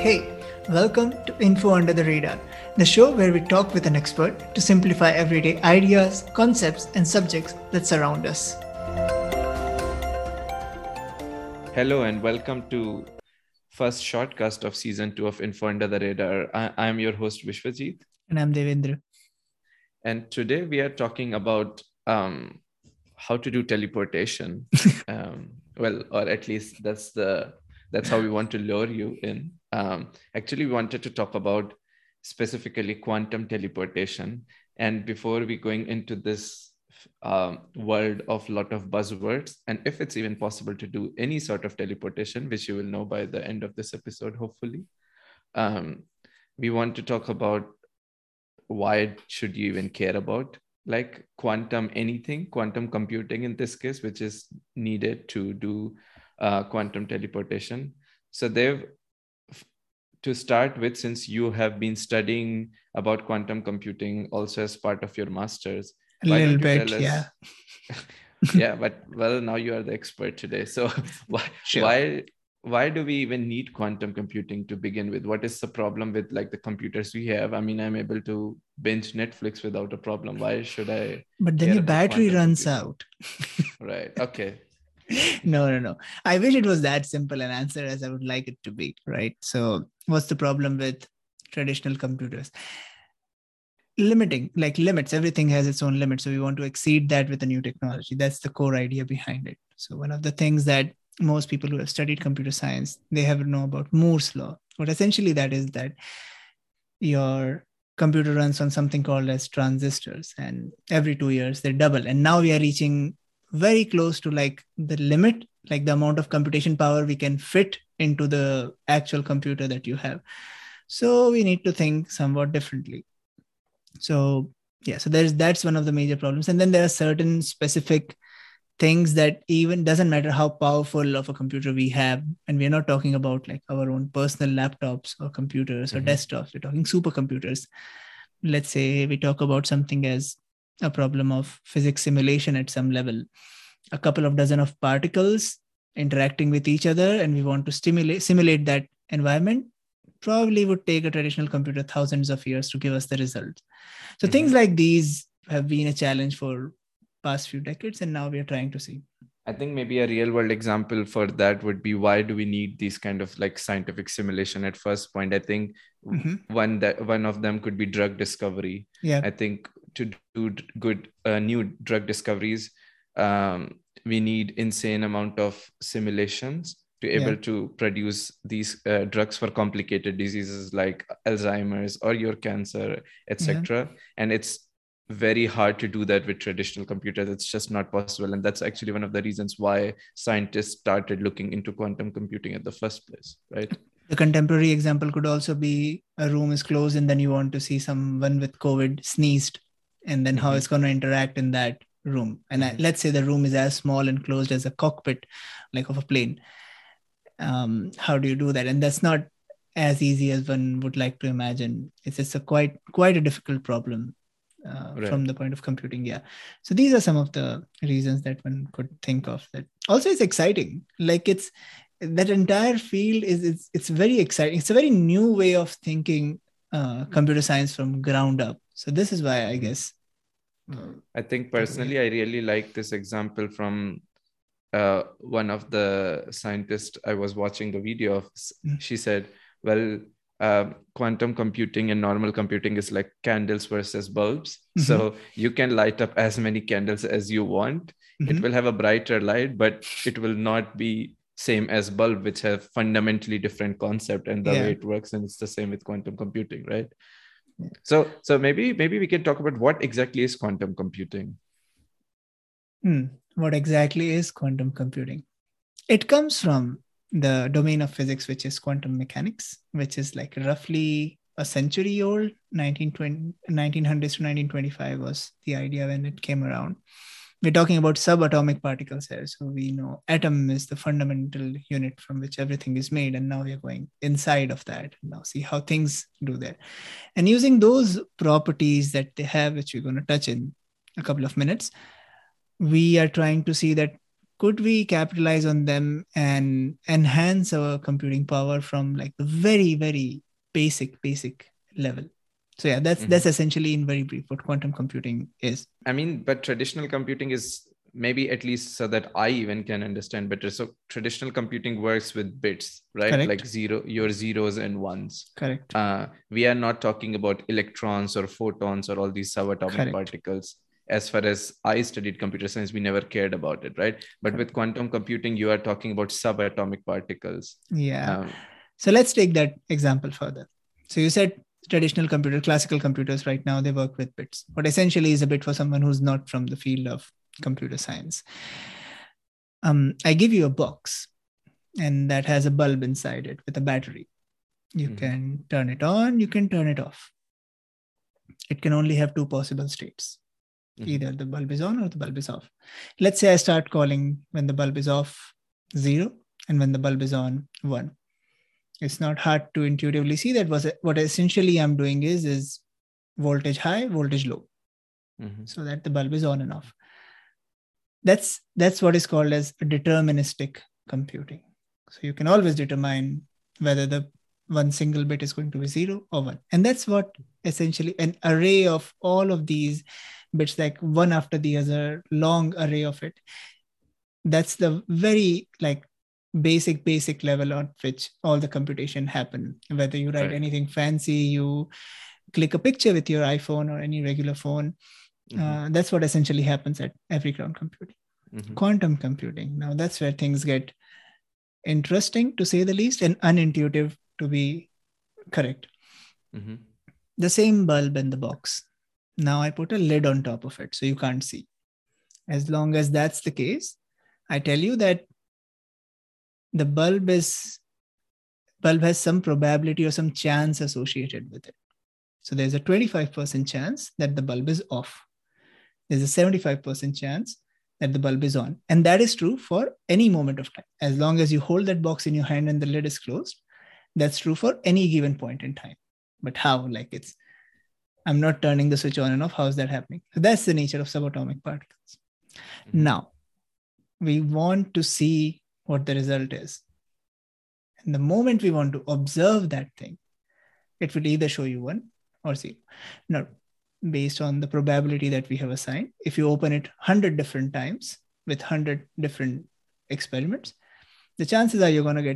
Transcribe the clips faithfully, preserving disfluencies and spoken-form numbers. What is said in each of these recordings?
Hey, welcome to Info Under the Radar, the show where we talk with an expert to simplify everyday ideas, concepts, and subjects that surround us. Hello and welcome to first shortcast of season two of Info Under the Radar. I am your host Vishwajit. And I'm Devendra. And today we are talking about um, how to do teleportation. um, well, or at least that's the that's how we want to lure you in. Um, actually, we wanted to talk about specifically quantum teleportation. And before we going into this um, world of lot of buzzwords, and if it's even possible to do any sort of teleportation, which you will know by the end of this episode, hopefully, um, we want to talk about why should you even care about like quantum anything, quantum computing in this case, which is needed to do uh, quantum teleportation. So they've, to start with, since you have been studying about quantum computing also as part of your master's, a why little don't you bit, tell us? Yeah. yeah, but well, now you are the expert today. So why Sure. why why do we even need quantum computing to begin with? What is the problem with like the computers we have? I mean, I'm able to binge Netflix without a problem. Why should I? But then your battery runs computing? out. Right. Okay. no, no, no. I wish it was that simple an answer as I would like it to be, right? So what's the problem with traditional computers? Limiting, like limits, everything has its own limits. So we want to exceed that with a new technology. That's the core idea behind it. So one of the things that most people who have studied computer science, they have to know about Moore's law. What essentially that is that your computer runs on something called as transistors, and every two years they double. And now we are reaching very close to like the limit, like the amount of computation power we can fit into the actual computer that you have. So we need to think somewhat differently. So yeah, so there's that's one of the major problems. And then there are certain specific things that even doesn't matter how powerful of a computer we have, and we're not talking about like our own personal laptops or computers or mm-hmm. desktops, we're talking supercomputers. Let's say we talk about something as a problem of physics simulation at some level, a couple of dozen of particles interacting with each other, and we want to stimulate simulate that environment. Probably would take a traditional computer thousands of years to give us the results. So mm-hmm. things like these have been a challenge for past few decades, and now we are trying to see. I think maybe a real world example for that would be, why do we need these kind of like scientific simulation at first point? I think mm-hmm. one that one of them could be drug discovery. Yeah. I think to do good uh, new drug discoveries, um, we need insane amount of simulations to able yeah. to produce these uh, drugs for complicated diseases like Alzheimer's or your cancer, et cetera. Yeah. And it's very hard to do that with traditional computers. It's just not possible. And that's actually one of the reasons why scientists started looking into quantum computing at the first place, right? The contemporary example could also be a room is closed and then you want to see someone with COVID sneezed, and then mm-hmm. how it's going to interact in that room. And mm-hmm. I, let's say the room is as small and closed as a cockpit, like of a plane. Um, how do you do that? And that's not as easy as one would like to imagine. It's just a quite quite a difficult problem. Uh, right. From the point of computing. Yeah. So these are some of the reasons that one could think of. That also it's exciting. Like it's that entire field is it's, it's very exciting. It's a very new way of thinking uh, computer science from ground up. So this is why I guess. Uh, I think personally, I really like this example from uh, one of the scientists I was watching the video of. Mm-hmm. She said, well, Uh, quantum computing and normal computing is like candles versus bulbs. Mm-hmm. So you can light up as many candles as you want. Mm-hmm. It will have a brighter light, but it will not be same as bulb, which have fundamentally different concept and the yeah. way it works. And it's the same with quantum computing, right? Yeah. So, so maybe, maybe we can talk about what exactly is quantum computing. Hmm. What exactly is quantum computing? It comes from the domain of physics, which is quantum mechanics, which is like roughly a century old. nineteen twenty, nineteen hundreds to nineteen twenty-five was the idea when it came around. We're talking about subatomic particles here. So we know atom is the fundamental unit from which everything is made. And now we're going inside of that and now see how things do that. And using those properties that they have, which we're going to touch in a couple of minutes, we are trying to see that could we capitalize on them and enhance our computing power from like the very, very basic, basic level? So yeah, that's mm-hmm. that's essentially in very brief what quantum computing is. I mean, but traditional computing is maybe, at least so that I even can understand better. So traditional computing works with bits, right? Correct. Like zero, your zeros and ones. Correct. Uh, we are not talking about electrons or photons or all these subatomic Correct. Particles. As far as I studied computer science, we never cared about it, right? But Correct. With quantum computing, you are talking about subatomic particles. Yeah. Um, so let's take that example further. So you said traditional computer, classical computers right now, they work with bits. What essentially is a bit for someone who's not from the field of computer science. Um, I give you a box and that has a bulb inside it with a battery. You mm-hmm. can turn it on, you can turn it off. It can only have two possible states. Mm-hmm. Either the bulb is on or the bulb is off. Let's say I start calling when the bulb is off zero and when the bulb is on one. It's not hard to intuitively see that was what essentially I'm doing is, is voltage high, voltage low. Mm-hmm. So that the bulb is on and off. That's that's what is called as deterministic computing. So you can always determine whether the one single bit is going to be zero or one. And that's what essentially an array of all of these bits, like one after the other, long array of it. That's the very like basic, basic level on which all the computation happen. Whether you write right. anything fancy, you click a picture with your iPhone or any regular phone. Mm-hmm. Uh, that's what essentially happens at every ground computing. Mm-hmm. Quantum computing. Now that's where things get interesting, to say the least, and unintuitive, to be correct. Mm-hmm. The same bulb in the box. Now I put a lid on top of it so you can't see. As long as that's the case, I tell you that the bulb is bulb has some probability or some chance associated with it. So there's a twenty-five percent chance that the bulb is off. There's a seventy-five percent chance that the bulb is on. And that is true for any moment of time. As long as you hold that box in your hand and the lid is closed, that's true for any given point in time. But how? Like it's, I'm not turning the switch on and off. How is that happening? So that's the nature of subatomic particles. Mm-hmm. Now, we want to see what the result is. And the moment we want to observe that thing, it will either show you one or zero. Now, based on the probability that we have assigned, if you open it one hundred different times with one hundred different experiments, the chances are you're going to get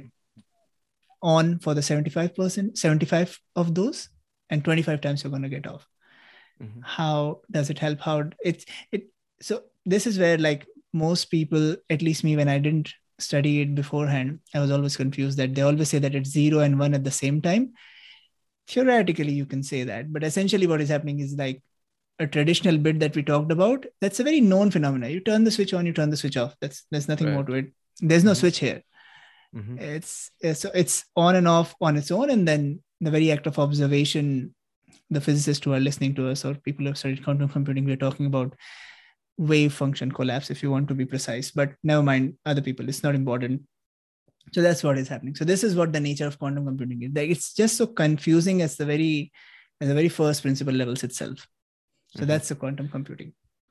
on for the seventy-five percent, seventy-five of those, and twenty-five times you're going to get off. Mm-hmm. How does it help? How it's it? So this is where, like, most people, at least me, when I didn't study it beforehand, I was always confused that they always say that it's zero and one at the same time. Theoretically, you can say that, but essentially what is happening is like a traditional bit that we talked about. That's a very known phenomenon. You turn the switch on, you turn the switch off. That's there's nothing right. more to it. There's no mm-hmm. switch here. Mm-hmm. It's, it's it's on and off on its own, and then the very act of observation. The physicists who are listening to us or people who have studied quantum computing, we're talking about wave function collapse, if you want to be precise. But never mind other people. It's not important. So that's what is happening. So this is what the nature of quantum computing is. Like, it's just so confusing as the very, as the very first principle levels itself. So mm-hmm. that's the quantum computing.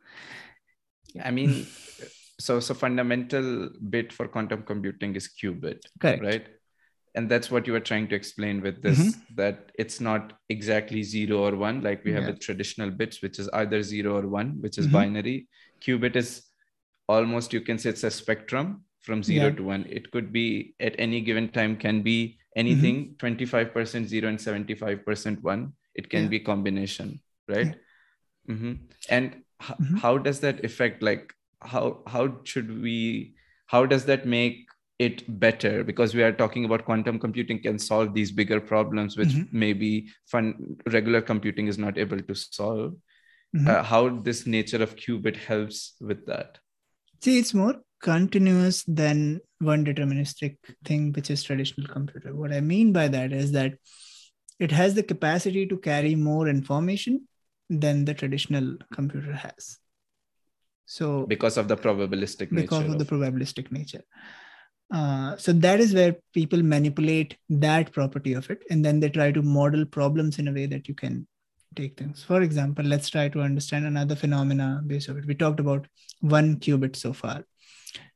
I mean, so so fundamental bit for quantum computing is qubit, correct? Right? And that's what you were trying to explain with this, mm-hmm. that it's not exactly zero or one, like we have yeah. with traditional bits, which is either zero or one, which is mm-hmm. binary. Qubit is almost, you can say it's a spectrum. From zero yeah. to one, it could be at any given time, can be anything, mm-hmm. twenty-five percent zero and seventy-five percent one. It can yeah. be combination, right? Yeah. Mm-hmm. And h- mm-hmm. how does that affect, like, how, how should we, how does that make it better? Because we are talking about quantum computing can solve these bigger problems, which mm-hmm. maybe fun, regular computing is not able to solve. Mm-hmm. Uh, how this nature of qubit helps with that? See, it's more continuous than one deterministic thing, which is traditional computer. What I mean by that is that it has the capacity to carry more information than the traditional computer has. So because of the probabilistic nature. Because of, of the probabilistic nature. Uh, so that is where people manipulate that property of it. And then they try to model problems in a way that you can take things. For example, let's try to understand another phenomena based on it. We talked about one qubit so far.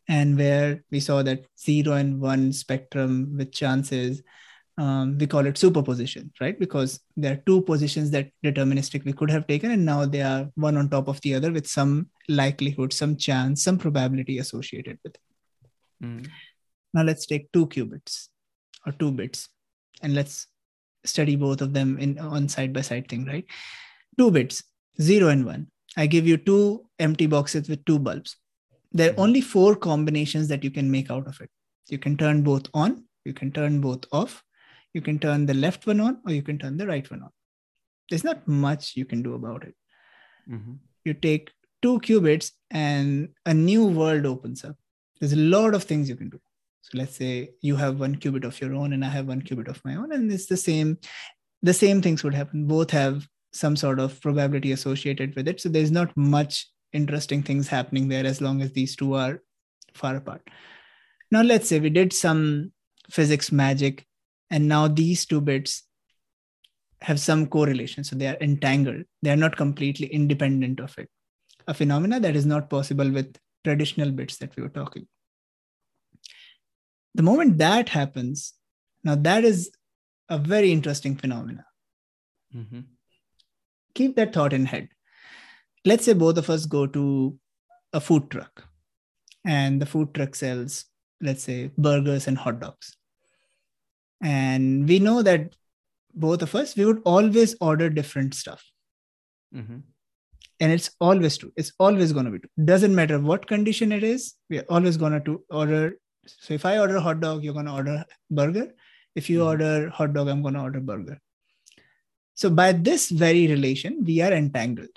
and where we saw that zero and one spectrum with chances, um, we call it superposition, right? Because there are two positions that deterministically could have taken, and now they are one on top of the other with some likelihood, some chance, some probability associated with it. Mm. Now let's take two qubits or two bits, and let's study both of them in on side by side thing, right? Two bits, zero and one. I give you two empty boxes with two bulbs. There are Mhm. only four combinations that you can make out of it. You can turn both on, you can turn both off, you can turn the left one on, or you can turn the right one on. There's not much you can do about it. Mhm. You take two qubits and a new world opens up. There's a lot of things you can do. So let's say you have one qubit of your own and I have one qubit of my own, and it's the same. The same things would happen. Both have some sort of probability associated with it. So there's not much interesting things happening there as long as these two are far apart. Now, let's say we did some physics magic, and now these two bits have some correlation. So they are entangled. They are not completely independent of it. A phenomena that is not possible with traditional bits that we were talking. The moment that happens, now that is a very interesting phenomena. Mm-hmm. Keep that thought in head. Let's say both of us go to a food truck, and the food truck sells, let's say, burgers and hot dogs. And we know that both of us, we would always order different stuff. Mm-hmm. And it's always true. It's always going to be true. Doesn't matter what condition it is, we're always going to order. So if I order a hot dog, you're going to order burger. If you mm-hmm. order hot dog, I'm going to order burger. So by this very relation, we are entangled.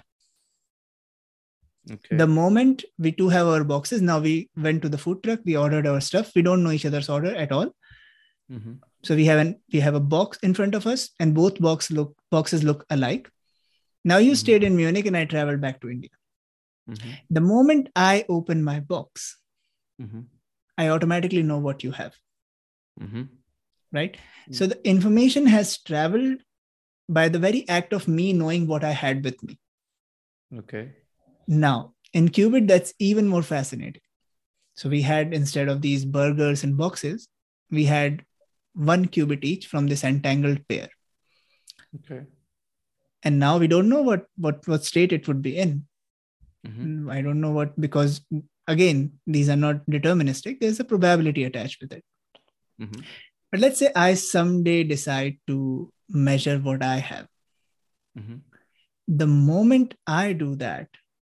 Okay. The moment we two have our boxes, now we went to the food truck, we ordered our stuff. We don't know each other's order at all. Mm-hmm. So we have an we have a box in front of us, and both box look boxes look alike. Now you mm-hmm. stayed in Munich, and I traveled back to India. Mm-hmm. The moment I open my box, mm-hmm. I automatically know what you have. Mm-hmm. Right? Mm-hmm. So the information has traveled by the very act of me knowing what I had with me. Okay. Now, in qubit, that's even more fascinating. So we had, instead of these burgers and boxes, we had one qubit each from this entangled pair. Okay. And now we don't know what, what, what state it would be in. Mm-hmm. I don't know what, because again, these are not deterministic. There's a probability attached with it. Mm-hmm. But let's say I someday decide to measure what I have. Mm-hmm. The moment I do that,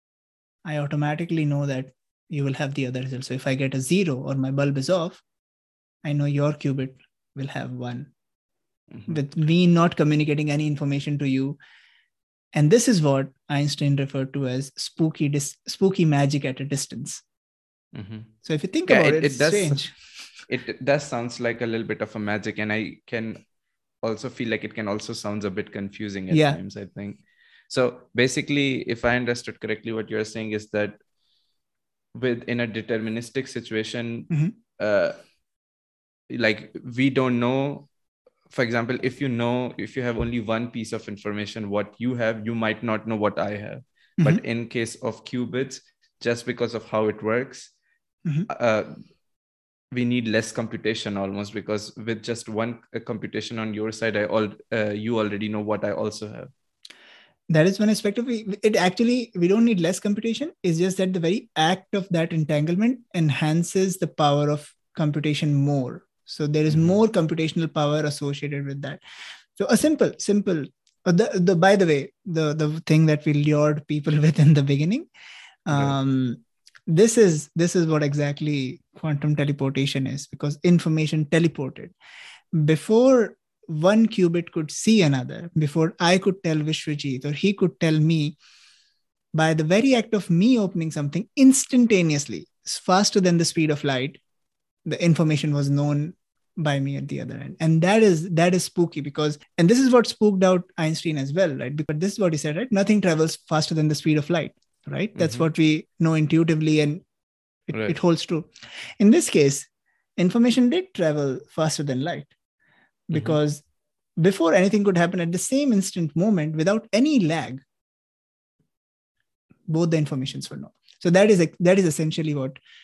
I automatically know that you will have the other result. So if I get a zero or my bulb is off, I know your qubit will have one. Mm-hmm. With me not communicating any information to you. And this is what Einstein referred to as spooky dis- spooky magic at a distance. Mm-hmm. So if you think yeah, about it, it, it's does, strange. It does sounds like a little bit of a magic, and I can also feel like it can also sound a bit confusing at yeah. times, I think. So basically, if I understood correctly, what you're saying is that with in a deterministic situation, mm-hmm. uh, like we don't know, for example, if you know, if you have only one piece of information, what you have, you might not know what I have. Mm-hmm. But in case of qubits, just because of how it works, mm-hmm. uh, we need less computation almost, because with just one uh, computation on your side, I all uh, you already know what I also have. That is one aspect of it. It actually, we don't need less computation. It's just that the very act of that entanglement enhances the power of computation more. So there is mm-hmm. more computational power associated with that. So a simple, simple, uh, the, the, by the way, the, the thing that we lured people with in the beginning, um, right. this is, this is what exactly quantum teleportation is, because information teleported. Before one qubit could see another, before I could tell Vishwajit or he could tell me, by the very act of me opening something instantaneously, faster than the speed of light, the information was known by me at the other end. And that is that is spooky, because, and this is what spooked out Einstein as well, right? Because this is what he said, right? Nothing travels faster than the speed of light, right? Mm-hmm. That's what we know intuitively, and it, right. it holds true. In this case, information did travel faster than light, because mm-hmm. before anything could happen, at the same instant moment, without any lag, both the informations were known. So that is that is essentially what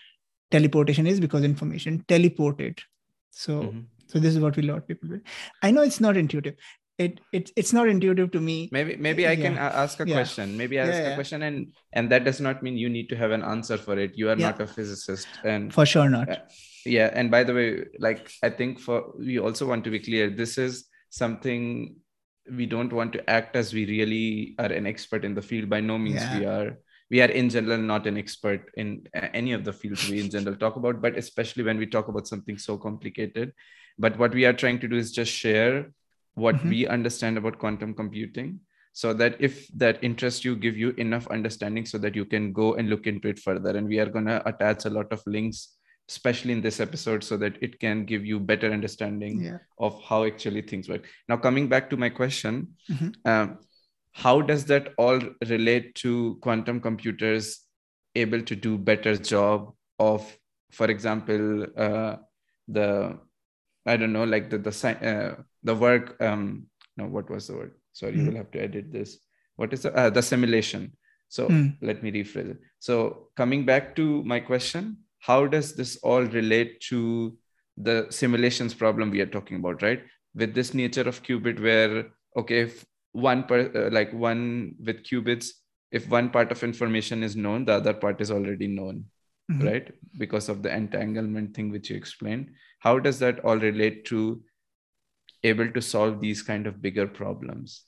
teleportation is, because information teleported. So, mm-hmm. so this is what we lot people do. I know it's not intuitive. It, it it's not intuitive to me. Maybe maybe I yeah. can ask a yeah. question. Maybe I ask yeah, yeah. a question, and and that does not mean you need to have an answer for it. You are yeah. not a physicist, and for sure not. Uh, yeah, and by the way, like I think for we also want to be clear. This is something we don't want to act as we really are an expert in the field. By no means yeah. we are. We are in general not an expert in any of the fields we in general talk about, but especially when we talk about something so complicated. But what we are trying to do is just share what mm-hmm. we understand about quantum computing, so that if that interests you, give you enough understanding so that you can go and look into it further. And we are going to attach a lot of links, especially in this episode, so that it can give you better understanding yeah. of how actually things work. Now, coming back to my question, mm-hmm. um, how does that all relate to quantum computers able to do better job of, for example, uh, the, I don't know, like the, the, uh, the work, um, no, what was the word? Sorry, mm. you will have to edit this. What is the, uh, the simulation? So mm. let me rephrase it. So coming back to my question, how does this all relate to the simulations problem we are talking about, right? With this nature of qubit where, okay, if one per, uh, like one with qubits, if one part of information is known, the other part is already known, mm-hmm. right? Because of the entanglement thing which you explained. How does that all relate to able to solve these kind of bigger problems?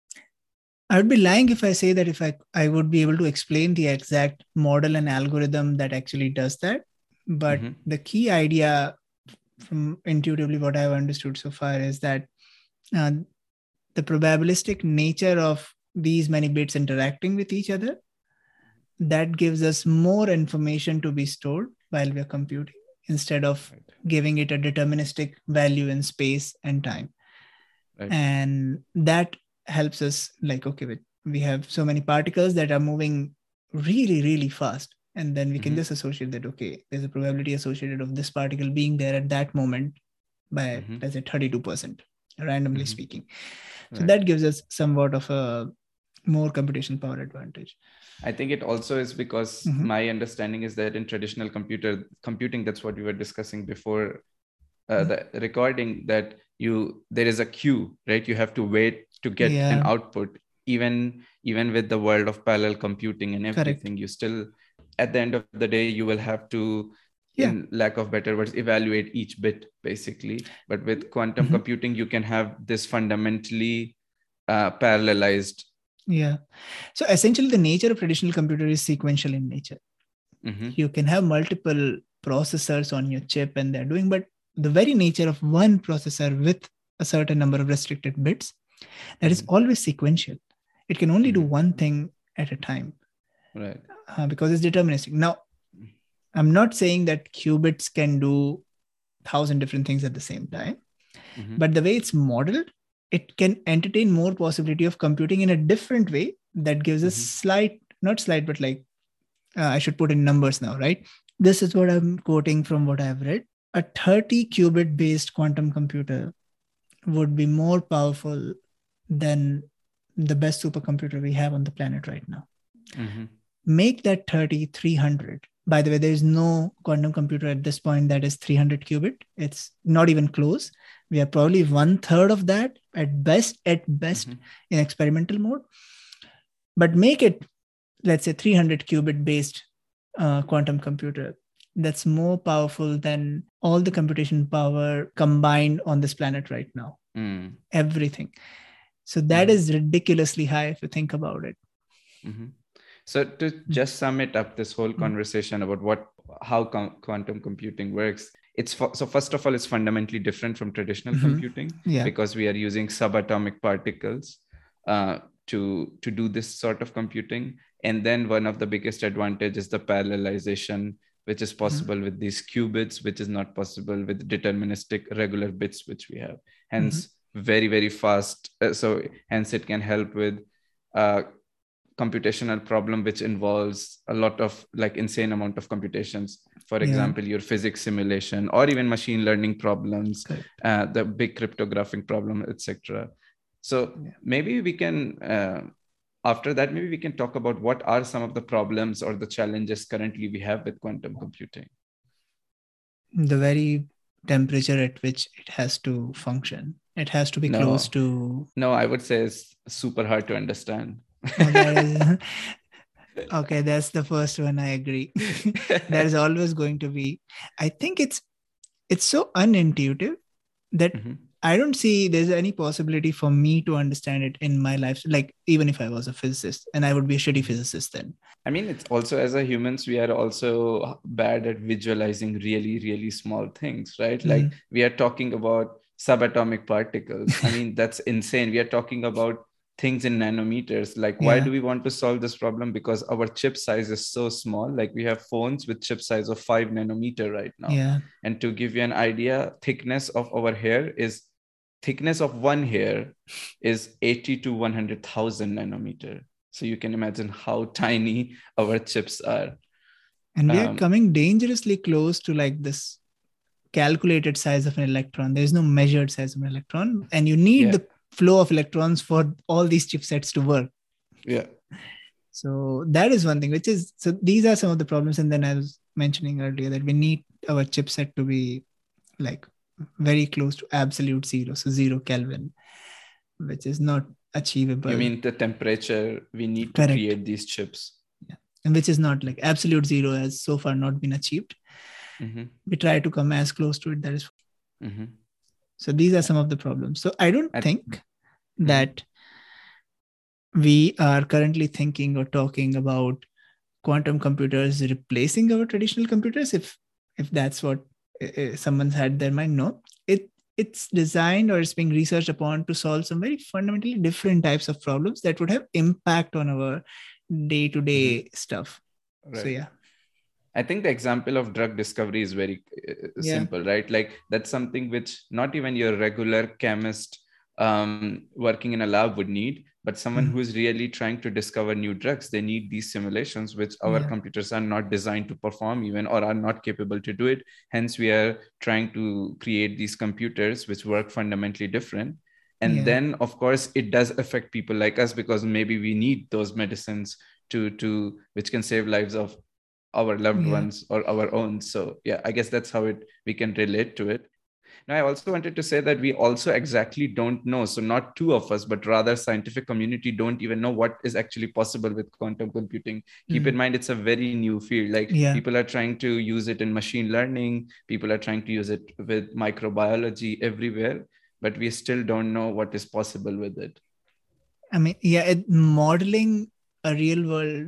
I would be lying if I say that if I, I would be able to explain the exact model and algorithm that actually does that. But mm-hmm. the key idea from intuitively what I've understood so far is that uh, the probabilistic nature of these many bits interacting with each other, that gives us more information to be stored while we're computing, instead of right. giving it a deterministic value in space and time. Right. And that helps us, like, okay, we have so many particles that are moving really, really fast. And then we can mm-hmm. just associate that, okay, there's a probability associated of this particle being there at that moment by, mm-hmm. let's say, thirty-two percent, randomly mm-hmm. speaking. So right. that gives us somewhat of a more computational power advantage. I think it also is because mm-hmm. my understanding is that in traditional computer computing, that's what we were discussing before uh, mm-hmm. the recording, that you there is a queue, right? You have to wait to get yeah. an output. Even even with the world of parallel computing and everything, Correct. you still, at the end of the day, you will have to, yeah. in lack of better words, evaluate each bit, basically. But with quantum mm-hmm. computing, you can have this fundamentally uh, parallelized. Yeah. So essentially, the nature of traditional computer is sequential in nature. Mm-hmm. You can have multiple processors on your chip and they're doing, but the very nature of one processor with a certain number of restricted bits, that mm-hmm. is always sequential. It can only mm-hmm. do one thing at a time. Right. Uh, because it's deterministic. Now, I'm not saying that qubits can do a thousand different things at the same time, mm-hmm. but the way it's modeled, it can entertain more possibility of computing in a different way that gives mm-hmm. us slight, not slight, but like, uh, I should put in numbers now, right? This is what I'm quoting from what I've read. A thirty qubit based quantum computer would be more powerful than the best supercomputer we have on the planet right now. Mm-hmm. Make that thirty three hundred. By the way, there is no quantum computer at this point that is three hundred qubit. It's not even close. We are probably one third of that at best, at best mm-hmm. in experimental mode. But make it, let's say, three hundred qubit based uh, quantum computer that's more powerful than all the computation power combined on this planet right now. Mm. Everything. So that mm-hmm. is ridiculously high if you think about it. Mm-hmm. So to just sum it up, this whole conversation mm-hmm. about what, how com- quantum computing works, it's for, so first of all, it's fundamentally different from traditional mm-hmm. computing yeah. because we are using subatomic particles uh, to, to do this sort of computing. And then one of the biggest advantages is the parallelization, which is possible mm-hmm. with these qubits, which is not possible with deterministic regular bits, which we have. Hence, mm-hmm. very, very fast. Uh, so hence it can help with uh, computational problem, which involves a lot of like insane amount of computations. For yeah. example, your physics simulation or even machine learning problems, okay. uh, the big cryptographic problem, et cetera. So yeah. maybe we can, uh, after that, maybe we can talk about what are some of the problems or the challenges currently we have with quantum computing. The very temperature at which it has to function. It has to be No. close to. No, I would say it's super hard to understand. Oh, that is okay. That's the first one. I agree. There's always going to be. I think it's it's so unintuitive that Mhm. I don't see there's any possibility for me to understand it in my life. Like even if I was a physicist, and I would be a shitty physicist then. I mean, it's also as a humans, we are also bad at visualizing really, really small things, right? Mhm. Like we are talking about subatomic particles. I mean, that's insane. We are talking about things in nanometers. Like, why Yeah. do we want to solve this problem? Because our chip size is so small. Like we have phones with chip size of five nanometer right now. Yeah. And to give you an idea, thickness of our hair is thickness of one hair is eighty to one hundred thousand nanometer. So you can imagine how tiny our chips are. And we are Um, coming dangerously close to like this calculated size of an electron. There is no measured size of an electron, and you need yeah, the flow of electrons for all these chipsets to work. yeah. So that is one thing, which is, so these are some of the problems. And then I was mentioning earlier that we need our chipset to be like very close to absolute zero, so zero Kelvin, which is not achievable. You mean the temperature we need to Correct. create these chips? Yeah. And which is not like absolute zero has so far not been achieved. Mm-hmm. We try to come as close to it. That is. Mm-hmm. So these are some of the problems. So I don't I, think mm-hmm. that we are currently thinking or talking about quantum computers replacing our traditional computers. If if that's what uh, someone's had their mind, no. It it's designed or it's being researched upon to solve some very fundamentally different types of problems that would have impact on our day-to-day mm-hmm. stuff. Right. So yeah. I think the example of drug discovery is very uh, Yeah. simple, right? Like that's something which not even your regular chemist um, working in a lab would need, but someone mm-hmm. who is really trying to discover new drugs, they need these simulations, which our yeah. computers are not designed to perform even, or are not capable to do it. Hence, we are trying to create these computers which work fundamentally different. And yeah. then, of course, it does affect people like us, because maybe we need those medicines to, to which can save lives of our loved yeah. ones or our own. So yeah, I guess that's how it we can relate to it. Now, I also wanted to say that we also exactly don't know. So not two of us, but rather scientific community don't even know what is actually possible with quantum computing. Mm-hmm. Keep in mind, it's a very new field. Like yeah. people are trying to use it in machine learning. People are trying to use it with microbiology everywhere, but we still don't know what is possible with it. I mean, yeah, it, modeling a real world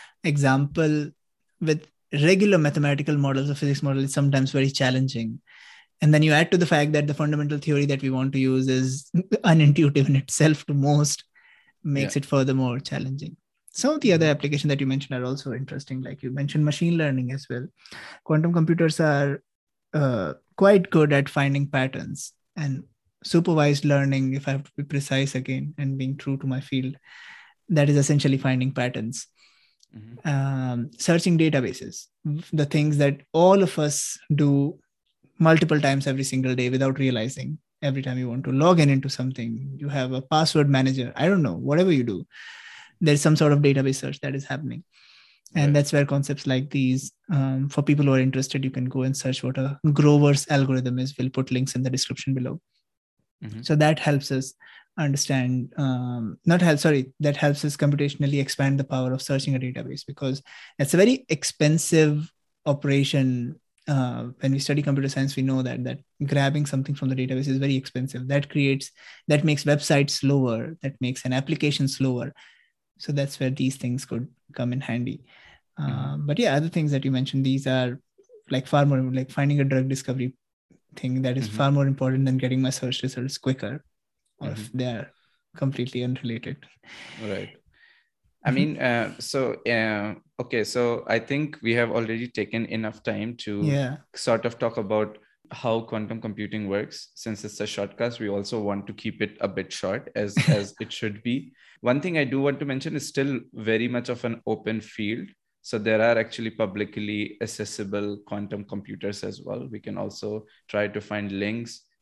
example with regular mathematical models or physics model is sometimes very challenging. And then you add to the fact that the fundamental theory that we want to use is unintuitive in itself to most, makes yeah. it further more challenging. Some of the other applications that you mentioned are also interesting. Like you mentioned machine learning as well. Quantum computers are uh, quite good at finding patterns, and supervised learning, if I have to be precise again and being true to my field, that is essentially finding patterns. Mm-hmm. Um, searching databases, the things that all of us do multiple times every single day without realizing. Every time you want to log in into something, you have a password manager. I don't know, whatever you do, there's some sort of database search that is happening. And right. that's where concepts like these, um, for people who are interested, you can go and search what a Grover's algorithm is. We'll put links in the description below. Mm-hmm. So that helps us understand, um, not help, sorry, that helps us computationally expand the power of searching a database, because it's a very expensive operation. Uh, when we study computer science, we know that that grabbing something from the database is very expensive. That creates, that makes websites slower, that makes an application slower. So that's where these things could come in handy. Uh, mm-hmm. But yeah, other things that you mentioned, these are like far more, like finding a drug discovery thing that is mm-hmm. far more important than getting my search results quicker, or mm-hmm. if they are completely unrelated. Right. I mean, uh, so, uh, okay, so I think we have already taken enough time to yeah. sort of talk about how quantum computing works. Since it's a shortcast, we also want to keep it a bit short, as, as it should be. One thing I do want to mention is still very much of an open field. So there are actually publicly accessible quantum computers as well. We can also try to find links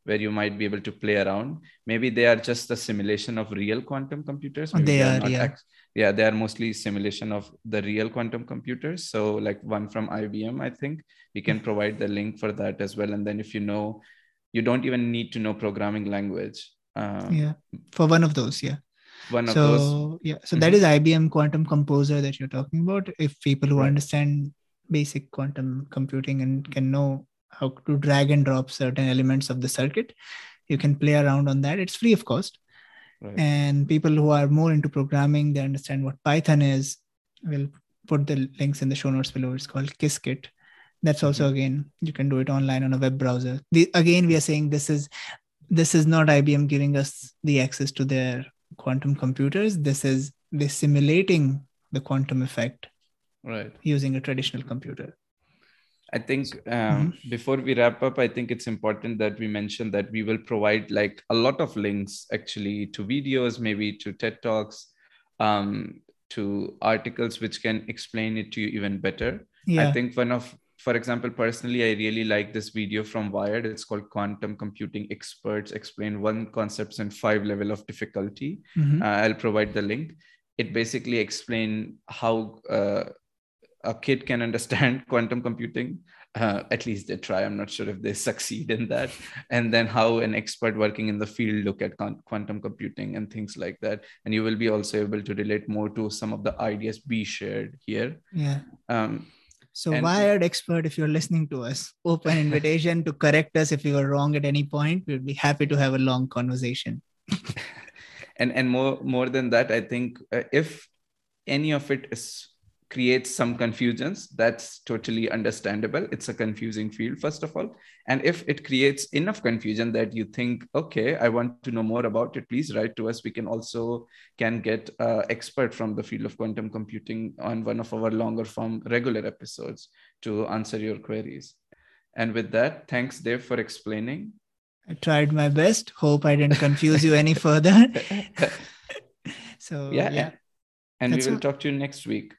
where you might be able to play around. Maybe they are just a simulation of real quantum computers. Maybe They they are are, not. yeah. Act- yeah, they are mostly simulation of the real quantum computers. So like one from I B M, I think we can provide the link for that as well. And then if you know, you don't even need to know programming language. Um, yeah, for one of those, yeah. One of so those. yeah, so Mhm. that is I B M Quantum Composer that you're talking about. If people who Right. understand basic quantum computing and can know how to drag and drop certain elements of the circuit, you can play around on that. It's free of cost. Right. And people who are more into programming, they understand what Python is. We'll put the links in the show notes below. It's called Qiskit. That's also, Mhm. again, you can do it online on a web browser. The, again, we are saying this is this is not I B M giving us the access to their quantum computers. This is they simulating the quantum effect, Right, using a traditional computer. I think um, mm-hmm. before we wrap up, I think it's important that we mention that we will provide like a lot of links actually to videos, maybe to TED Talks, um, to articles which can explain it to you even better. Yeah. I think one of, for example, personally, I really like this video from Wired. It's called Quantum Computing Experts Explain One Concepts and Five Level of Difficulty. Mm-hmm. Uh, I'll provide the link. It basically explains how uh, a kid can understand quantum computing. Uh, at least they try. I'm not sure if they succeed in that. And then how an expert working in the field look at con- quantum computing and things like that. And you will be also able to relate more to some of the ideas we shared here. Yeah. Um, so and- Wired expert, if you're listening to us, open invitation to correct us if you are wrong at any point. We'd be happy to have a long conversation. and and more more than that, I think uh, if any of it is creates some confusions, that's totally understandable. It's a confusing field, first of all. And if it creates enough confusion that you think, okay, I want to know more about it, please write to us. We can also can get an expert from the field of quantum computing on one of our longer form regular episodes to answer your queries. And with that, thanks, Dave, for explaining. I tried my best. Hope I didn't confuse you any further. So yeah, yeah. And That's we will all. talk to you next week.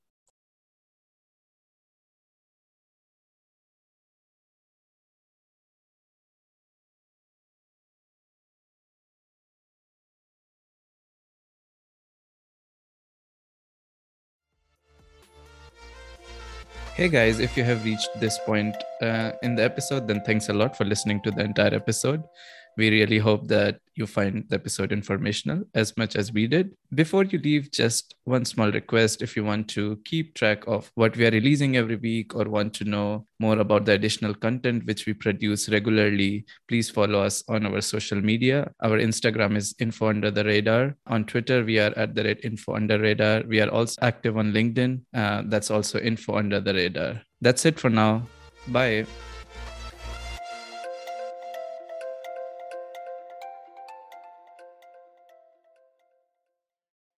Hey guys, if you have reached this point uh, in the episode, then thanks a lot for listening to the entire episode. We really hope that you find the episode informational as much as we did. Before you leave, just one small request. If you want to keep track of what we are releasing every week or want to know more about the additional content which we produce regularly, please follow us on our social media. Our Instagram is info under the radar. On Twitter, we are at the rate info under radar. We are also active on LinkedIn. Uh, that's also info under the radar. That's it for now. Bye.